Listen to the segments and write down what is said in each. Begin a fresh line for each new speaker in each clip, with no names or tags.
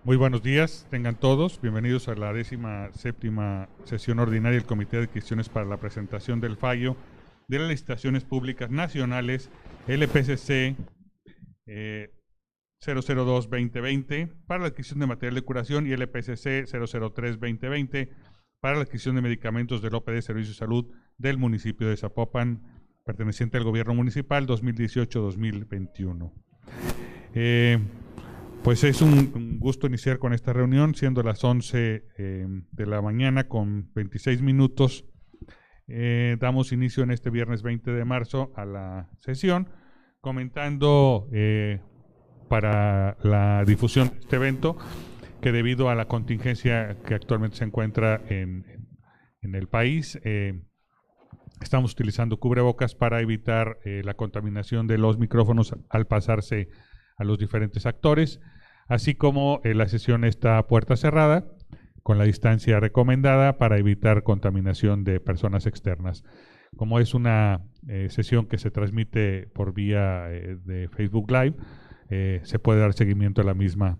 Muy buenos días, tengan todos. Bienvenidos a la 17ª sesión ordinaria del Comité de Adquisiciones para la presentación del fallo de las licitaciones públicas nacionales LPCC 002-2020 para la adquisición de material de curación y LPCC 003-2020 para la adquisición de medicamentos del OPD Servicio de Salud del municipio de Zapopan, perteneciente al gobierno municipal 2018-2021. Pues es un gusto iniciar con esta reunión, siendo las 11 de la mañana con 26 minutos. Damos inicio en este viernes 20 de marzo a la sesión, comentando para la difusión de este evento que debido a la contingencia que actualmente se encuentra en el país, estamos utilizando cubrebocas para evitar la contaminación de los micrófonos al pasarse a los diferentes actores, así como la sesión está a puerta cerrada, con la distancia recomendada para evitar contaminación de personas externas. Como es una sesión que se transmite por vía de Facebook Live, se puede dar seguimiento a la misma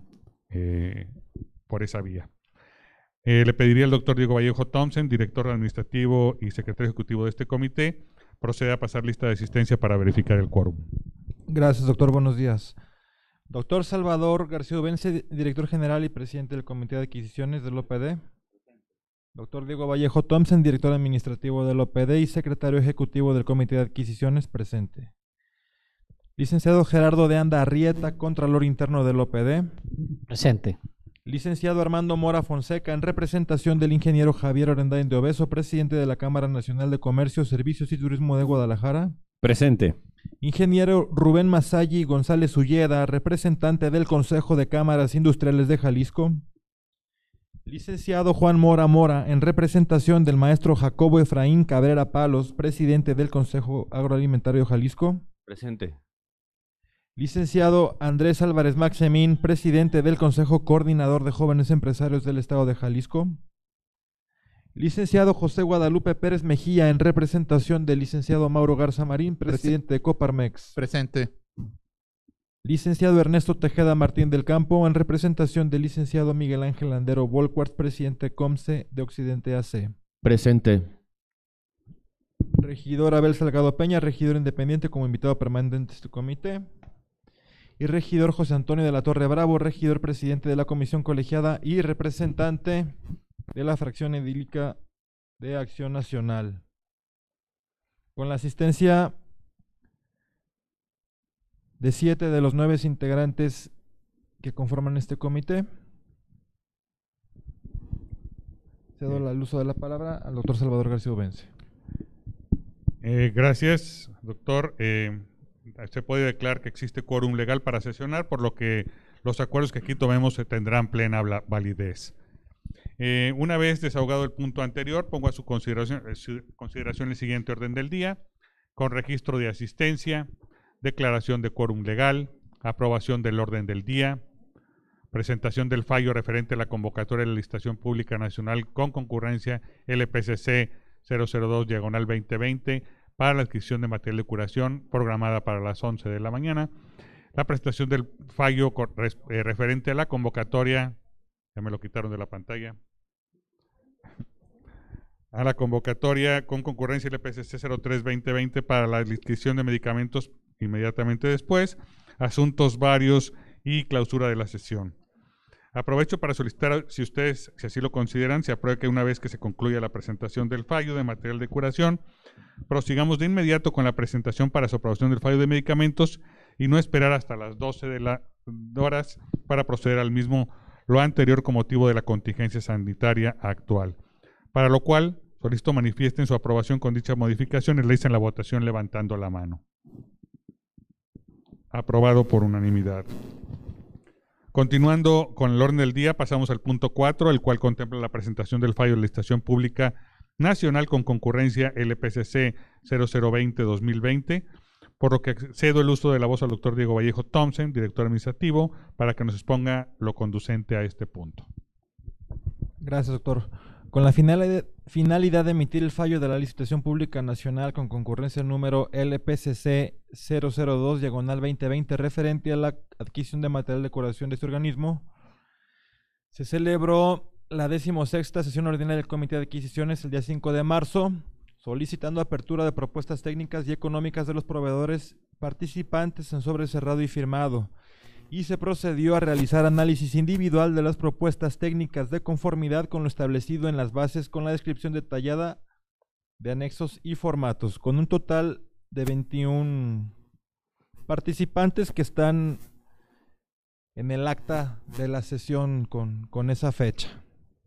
por esa vía. Le pediría al doctor Diego Vallejo Thompson, director administrativo y secretario ejecutivo de este comité, proceda a pasar lista de asistencia para verificar el quórum.
Gracias, doctor. Buenos días. Doctor Salvador García Ubence, director general y presidente del Comité de Adquisiciones del OPD. Doctor Diego Vallejo Thompson, director administrativo del OPD y secretario ejecutivo del Comité de Adquisiciones, presente. Licenciado Gerardo de Anda Arrieta, contralor interno del OPD.
Presente.
Licenciado Armando Mora Fonseca, en representación del ingeniero Javier Orendain de Obeso, presidente de la Cámara Nacional de Comercio, Servicios y Turismo de Guadalajara.
Presente.
Ingeniero Rubén Masalli González Ulleda, representante del Consejo de Cámaras Industriales de Jalisco. Licenciado Juan Mora Mora, en representación del maestro Jacobo Efraín Cabrera Palos, presidente del Consejo Agroalimentario de Jalisco.
Presente.
Licenciado Andrés Álvarez Maxemín, presidente del Consejo Coordinador de Jóvenes Empresarios del Estado de Jalisco. Licenciado José Guadalupe Pérez Mejía, en representación del licenciado Mauro Garza Marín, presidente de Coparmex.
Presente.
Licenciado Ernesto Tejeda Martín del Campo, en representación del licenciado Miguel Ángel Landero Volquart, presidente COMCE de Occidente AC.
Presente.
Regidor Abel Salgado Peña, regidor independiente como invitado permanente de este comité. Y regidor José Antonio de la Torre Bravo, regidor presidente de la comisión colegiada y representante de la fracción edílica de Acción Nacional. Con la asistencia de 7 de los 9 integrantes que conforman este comité, cedo el uso de la palabra al doctor Salvador García Ubence.
Gracias, doctor. Se puede declarar que existe quórum legal para sesionar, por lo que los acuerdos que aquí tomemos tendrán plena validez. Una vez desahogado el punto anterior, pongo a su consideración el siguiente orden del día, con registro de asistencia, declaración de quórum legal, aprobación del orden del día, presentación del fallo referente a la convocatoria de la licitación pública nacional con concurrencia LPCC 002-2020 para la adquisición de material de curación programada para las 11 de la mañana, la presentación del fallo referente a la convocatoria, ya me lo quitaron de la pantalla, a la convocatoria con concurrencia LPCC 03-2020 para la adquisición de medicamentos inmediatamente después, asuntos varios y clausura de la sesión. Aprovecho para solicitar, si ustedes, si así lo consideran, se apruebe que una vez que se concluya la presentación del fallo de material de curación, prosigamos de inmediato con la presentación para su aprobación del fallo de medicamentos y no esperar hasta las 12 de las horas para proceder al mismo, lo anterior con motivo de la contingencia sanitaria actual. Para lo cual, solicito manifiesten su aprobación con dichas modificaciones, realicen la votación levantando la mano. Aprobado por unanimidad. Continuando con el orden del día, pasamos al punto 4, el cual contempla la presentación del fallo de licitación pública nacional con concurrencia LPCC 0020-2020, por lo que cedo el uso de la voz al doctor Diego Vallejo Thompson, director administrativo, para que nos exponga lo conducente a este punto.
Gracias, doctor. Con la finalidad de emitir el fallo de la licitación pública nacional con concurrencia número LPCC 002-2020 referente a la adquisición de material de curación de este organismo, Se celebró la 16ª sesión ordinaria del Comité de Adquisiciones el día 5 de marzo, solicitando apertura de propuestas técnicas y económicas de los proveedores participantes en sobre cerrado y firmado, y se procedió a realizar análisis individual de las propuestas técnicas de conformidad con lo establecido en las bases, con la descripción detallada de anexos y formatos, con un total de 21 participantes que están en el acta de la sesión con esa fecha.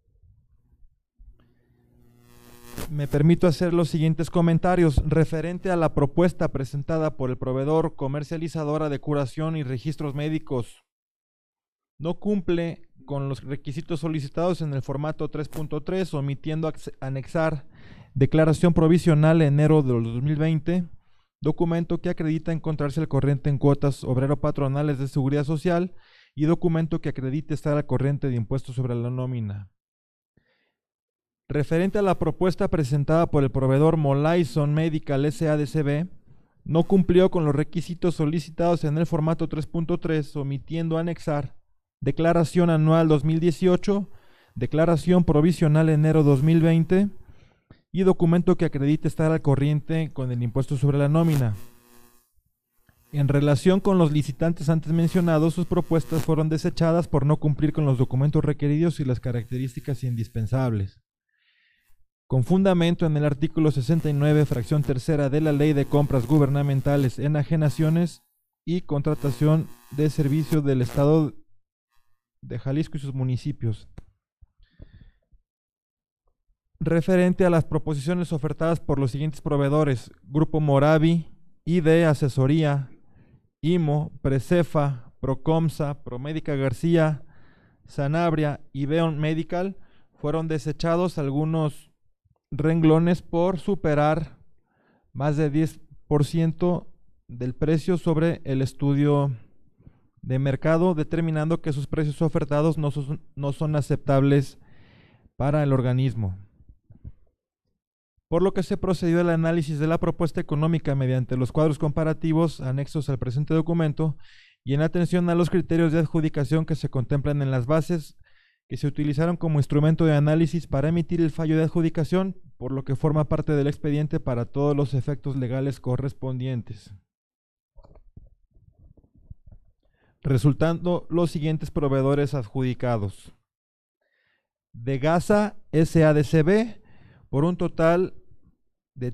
Me permito hacer los siguientes comentarios referente a la propuesta presentada por el proveedor comercializadora de curación y registros médicos. No cumple con los requisitos solicitados en el formato 3.3, omitiendo anexar declaración provisional enero de 2020, documento que acredita encontrarse al corriente en cuotas obrero-patronales de seguridad social y documento que acredite estar al corriente de impuestos sobre la nómina. Referente a la propuesta presentada por el proveedor Molaison Medical S.A.D.C.B., no cumplió con los requisitos solicitados en el formato 3.3, omitiendo anexar declaración anual 2018, declaración provisional enero 2020 y documento que acredite estar al corriente con el impuesto sobre la nómina. En relación con los licitantes antes mencionados, sus propuestas fueron desechadas por no cumplir con los documentos requeridos y las características indispensables. Con fundamento en el artículo 69, fracción tercera de la Ley de Compras Gubernamentales, Enajenaciones y Contratación de Servicio del Estado de Jalisco y sus municipios. Referente a las proposiciones ofertadas por los siguientes proveedores: Grupo Moravi, ID Asesoría, IMO, Precefa, Procomsa, Promédica García, Sanabria y Beon Medical, fueron desechados algunos renglones por superar más de 10% del precio sobre el estudio de mercado, determinando que sus precios ofertados no son aceptables para el organismo. Por lo que se procedió al análisis de la propuesta económica mediante los cuadros comparativos anexos al presente documento y en atención a los criterios de adjudicación que se contemplan en las bases que se utilizaron como instrumento de análisis para emitir el fallo de adjudicación, por lo que forma parte del expediente para todos los efectos legales correspondientes. Resultando los siguientes proveedores adjudicados: Degasa S.A.D.C.B. por un total de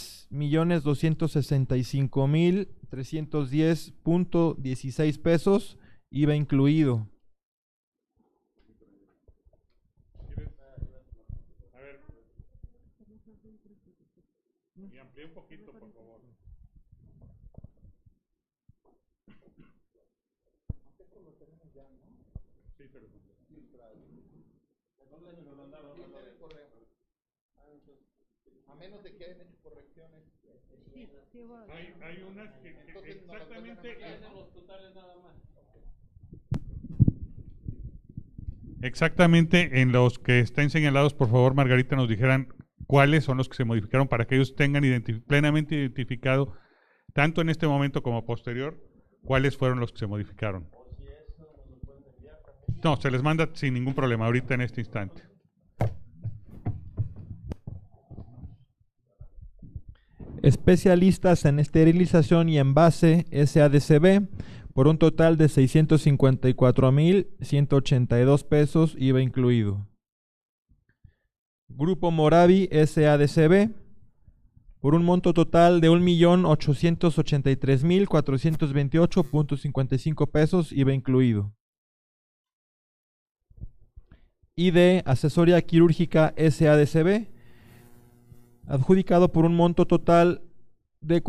3.265.310.16 pesos, IVA incluido.
A ver, y amplía un poquito, por favor. Sí, pero
a menos de que hayan hecho correcciones.
hay unas que exactamente
los totales nada más.
exactamente en los que estén señalados, por favor, Margarita, nos dijeran cuáles son los que se modificaron para que ellos tengan plenamente identificado, tanto en este momento como posterior, cuáles fueron los que se modificaron. No, se les manda sin ningún problema ahorita en este instante.
Especialistas en esterilización y envase S.A.D.C.B. por un total de 654.182 pesos, IVA incluido. Grupo Moravi S.A.D.C.B. por un monto total de 1.883.428.55 pesos, IVA incluido. ID Asesoría Quirúrgica S.A.D.C.B. adjudicado por un monto total de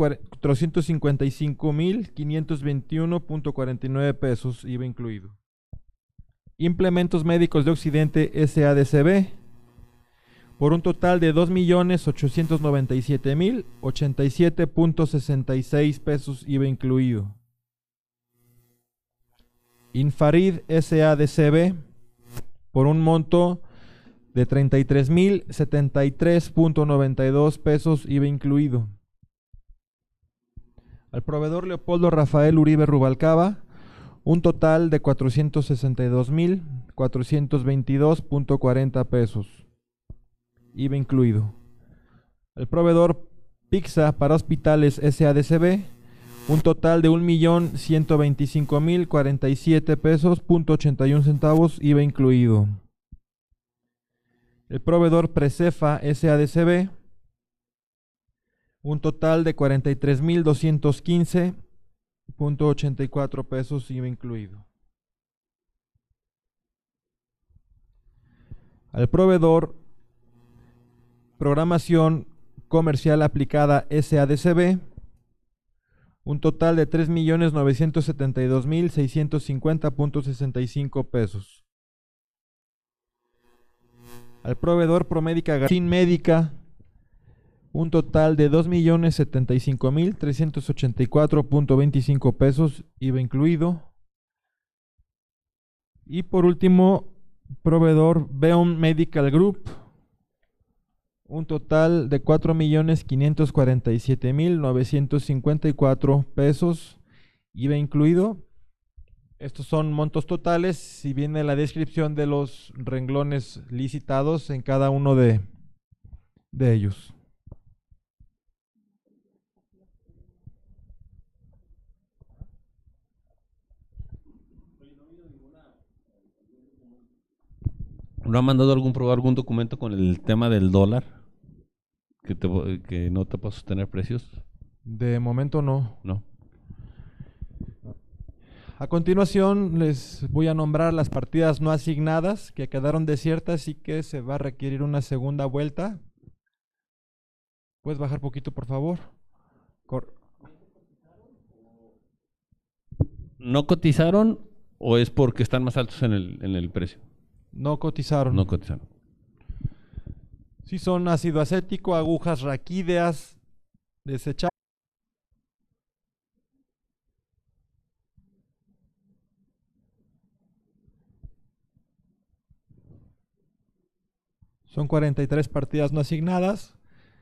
455.521.49 pesos, IVA incluido. Implementos Médicos de Occidente S.A.D.C.B. por un total de 2.897.087.66 pesos, IVA incluido. Infarid S.A.D.C.B. por un monto de 33.073.92 pesos, IVA incluido. Al proveedor Leopoldo Rafael Uribe Rubalcaba un total de 462,422.40 pesos, IVA incluido. El proveedor Pixa para Hospitales SADCB, un total de 1,125,047 pesos, .81 IVA incluido. El proveedor Precefa SADCB, un total de 43,215.84 pesos, IVA incluido. Al proveedor Programación Comercial Aplicada SADCB, un total de 3,972,650.65 pesos. Al proveedor Promédica Sin Médica, un total de 2,075,384.25 pesos, IVA incluido. Y por último, proveedor Beon Medical Group, un total de 4,547,954 pesos, IVA incluido. Estos son montos totales, si viene la descripción de los renglones licitados en cada uno de ellos.
¿No ha mandado algún documento con el tema del dólar? Que no te pueda sostener precios.
De momento no.
No.
A continuación les voy a nombrar las partidas no asignadas que quedaron desiertas y que se va a requerir una segunda vuelta. ¿Puedes bajar poquito, por favor?
¿No cotizaron o es porque están más altos en el precio?
No cotizaron.
No cotizaron.
Sí, son ácido acético, agujas raquídeas, desechables. Son 43 partidas no asignadas.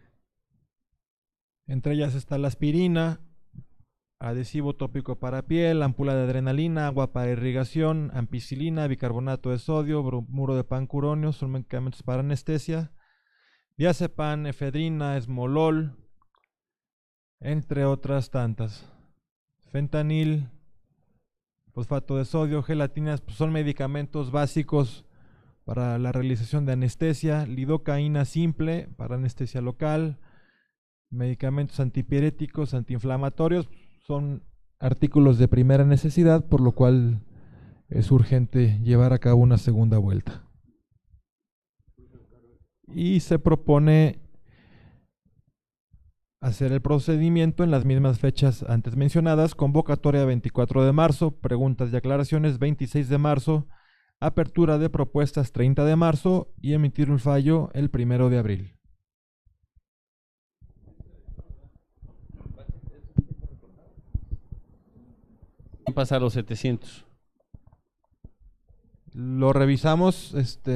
Entre ellas está la aspirina, adhesivo tópico para piel, ámpula de adrenalina, agua para irrigación, ampicilina, bicarbonato de sodio, bromuro de pancuronio, son medicamentos para anestesia, diazepam, efedrina, esmolol, entre otras tantas. Fentanil, fosfato de sodio, gelatinas, pues son medicamentos básicos para la realización de anestesia, lidocaína simple para anestesia local, medicamentos antipiréticos, antiinflamatorios, son artículos de primera necesidad, por lo cual es urgente llevar a cabo una segunda vuelta. Y se propone hacer el procedimiento en las mismas fechas antes mencionadas: convocatoria 24 de marzo, preguntas y aclaraciones 26 de marzo, apertura de propuestas 30 de marzo y emitir un fallo el 1 de abril.
¿Qué pasa a los 700?
Lo revisamos,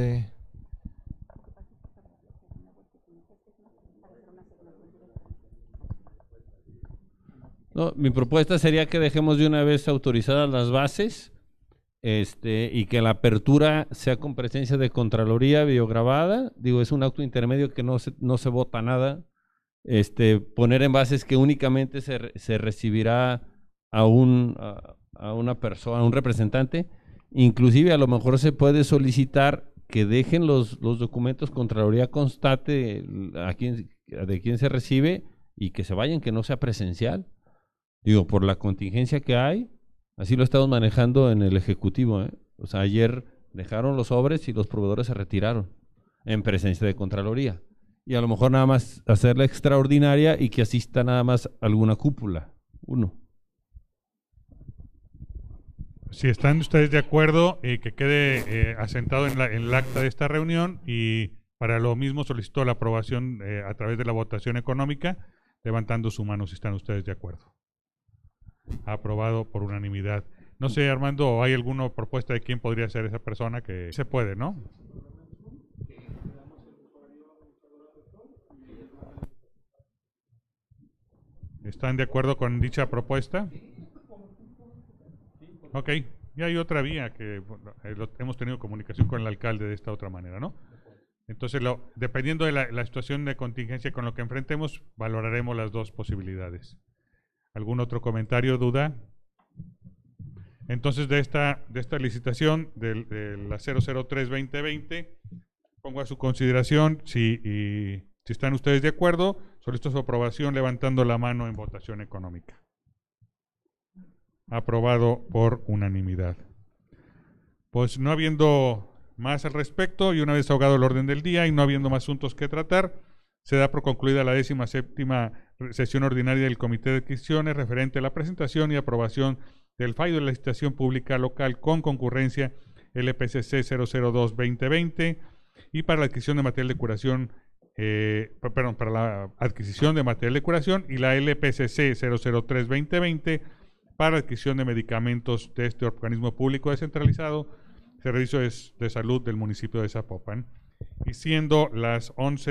No, mi propuesta sería que dejemos de una vez autorizadas las bases, y que la apertura sea con presencia de Contraloría videograbada. Digo, es un acto intermedio que no se vota nada. Poner en bases que únicamente se recibirá a una persona, a un representante. Inclusive a lo mejor se puede solicitar que dejen los documentos, Contraloría constate de quién se recibe y que se vayan, que no sea presencial. Digo, por la contingencia que hay, así lo estamos manejando en el Ejecutivo, ¿eh? O sea, ayer dejaron los sobres y los proveedores se retiraron en presencia de Contraloría. Y a lo mejor nada más hacerla extraordinaria y que asista nada más alguna cúpula, uno.
Si están ustedes de acuerdo, que quede asentado en el acta de esta reunión, y para lo mismo solicito la aprobación a través de la votación económica, levantando su mano si están ustedes de acuerdo. Aprobado por unanimidad. No sé, Armando, ¿hay alguna propuesta de quién podría ser esa persona? Que se puede, ¿no? ¿Están de acuerdo con dicha propuesta? Ok. Y hay otra vía que hemos tenido comunicación con el alcalde de esta otra manera, ¿no? Entonces, dependiendo de la situación de contingencia con lo que enfrentemos, valoraremos las dos posibilidades. ¿Algún otro comentario, duda? Entonces, de esta licitación de la 003-2020, pongo a su consideración, si están ustedes de acuerdo, solicito su aprobación levantando la mano en votación económica. Aprobado por unanimidad. Pues no habiendo más al respecto y una vez ahogado el orden del día y no habiendo más asuntos que tratar, se da por concluida la 17ª sesión ordinaria del Comité de Adquisiciones referente a la presentación y aprobación del fallo de la licitación pública local con concurrencia LPCC 002-2020 y para la adquisición de material de curación, para la adquisición de material de curación y la LPCC 003-2020 para adquisición de medicamentos de este organismo público descentralizado, Servicio de Salud del municipio de Zapopan, y siendo las 11